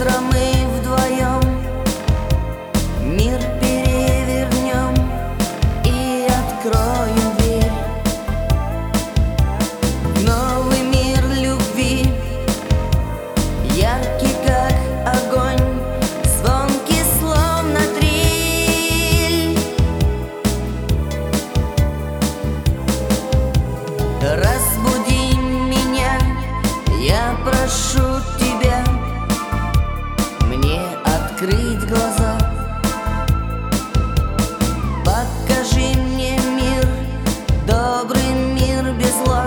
Завтра мы вдвоем мир перевернем и откроем дверь в новый мир любви, яркий как огонь, звонкий словно триль. Разбуди меня, я прошу тебя, мне открыть глаза. Покажи мне мир, добрый мир без зла,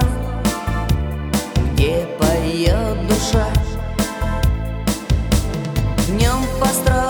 где поет душа. Днем построим